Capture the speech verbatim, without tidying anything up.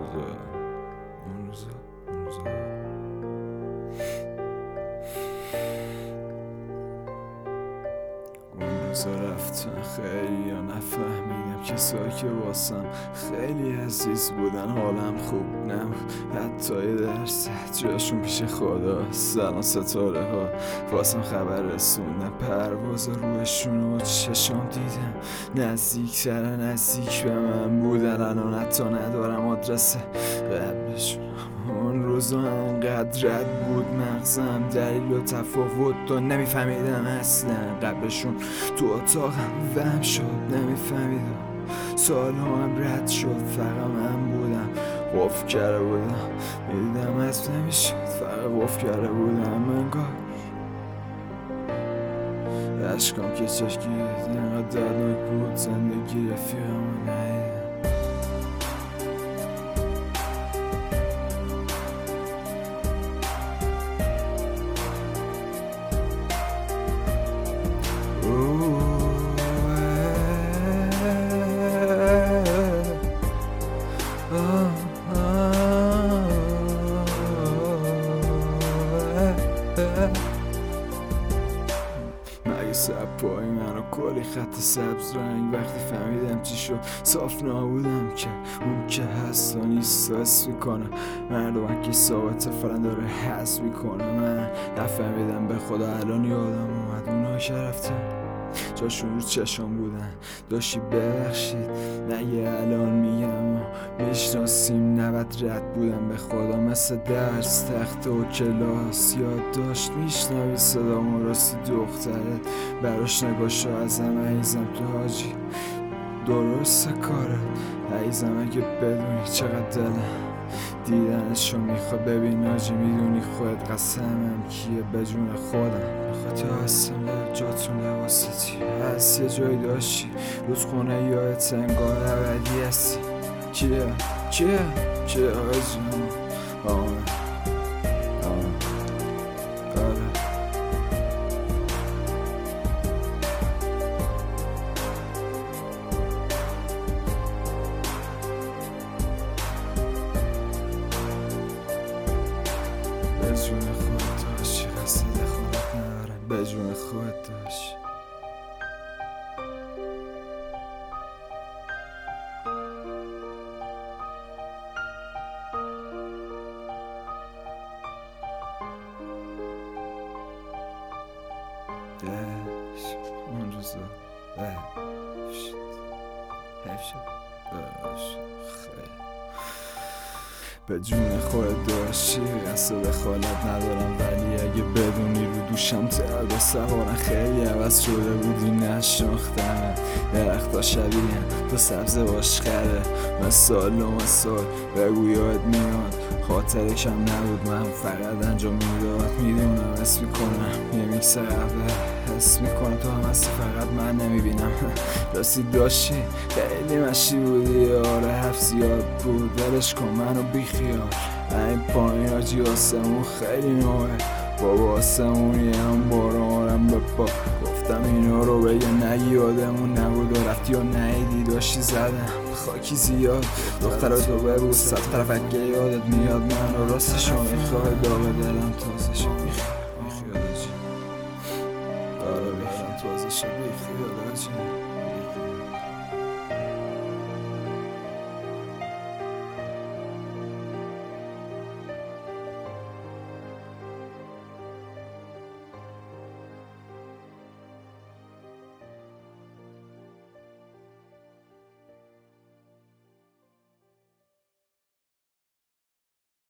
روزا اون روزا اون روزا اون روزا رفتن خیلی یا نفهمیدم کسایی که واسم خیلی عزیز بودن حالم خوب نبود، حتی یه درصد جاشون پیش خدا. سلام ستاره ها واسم خبر رسوندن پرواز روشون و چشام دیدم نزدیکتر نزدیک به من بودن، الان حتی ندارم آدرس قبلشون. اون روزا انقدر رد بود مغزم، دلیل و تفاوت تو نمیفهمیدم اصلا. قبلشون تو اتاقم وهم شد نمیفهمیدم، سال هم رد شد فقط من بودم قفل کرده بودم، میدیدم از نمیشد فقط قفل کرده بودم. انگار عشقام که چشکی اینقدر دردناک بود، زندگی رفیقم رو ندیدم. مگه سبایی منو کلی خط سبز رنگ، وقتی فهمیدم چی شد صاف نابودم که اون که هست و نیست حس میکنم. مردم که ثابت فلان داره حس میکنه، من نفهمیدم به خدا الان یادم اومد اونا که رفتن جاشون رو چشم بودن. داشتی ببخشید نگه الان میگم میشناسیم نبد رد بودم به خدا، مثل درس تخت و کلاس یاد داشت میشنوی صدامو راستی دخترت براش نگاشو ازم عیزم تو حاجی درست کارت عیزم اگه بدونی چقدر دلم دیدنشو میخواد ببین آجی، میدونی خودت قسمم کیه به جون خودم بخاطر هستم جاتون لباستی هست یه جایی داشتی روز خونه یادت انگار عبدی هستی. کیه؟ کیه؟ کیه آجی؟ آمه آمه آره به جون خود داشتی قصد خودت ندارم، به جون خود داشتی. داشت اون روزا داشت حیف شد داشت خیلی به جون خودت داشتی قصد دخالت ندارم، ولی اگه بدونی رو دوشم ترد و سوارن خیلی عوض شده بودی نشناختم. درختا شبیه تو سبز باش خره مثال و مثال بگو یاد میاد خاطرشم نبود من فقط انجام میداد. میدونم حس میکنم یه میکس قهوه حس میکنم تو هم هستی فقط من نمیبینم. راستی داشتی خیلی مشی بودی آره حرف زیاد بود دلش کن منو بیخیال. این پایین آجی آسمون خیلی نوعه بابا آسمونی هم بارانم به پا گفتم اینا رو بگه نگی یادمون نبود و رفتی و نیدی داشتی زدم خاکی زیاد دخترها تو ببود صد طرف اگه یادت میاد من و راستشو میخواه داغ دلم تازه شد بیخیال آجی آره بیخیال تازه شد بیخیال آجی.